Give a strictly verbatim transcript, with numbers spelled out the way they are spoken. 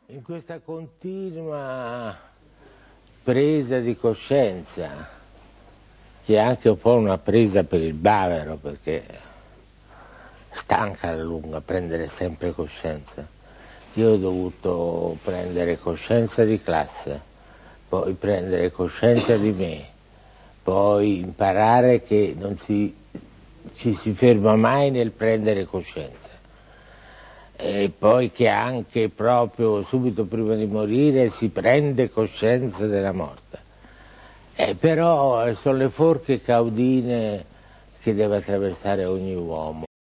In questa continua presa di coscienza, che è anche un po' una presa per il bavero, perché stanca alla lunga prendere sempre coscienza. Io ho dovuto prendere coscienza di classe, poi prendere coscienza di me, poi imparare che non si, ci si ferma mai nel prendere coscienza. E poi che anche proprio subito prima di morire si prende coscienza della morte. Eh, però sono le forche caudine che deve attraversare ogni uomo.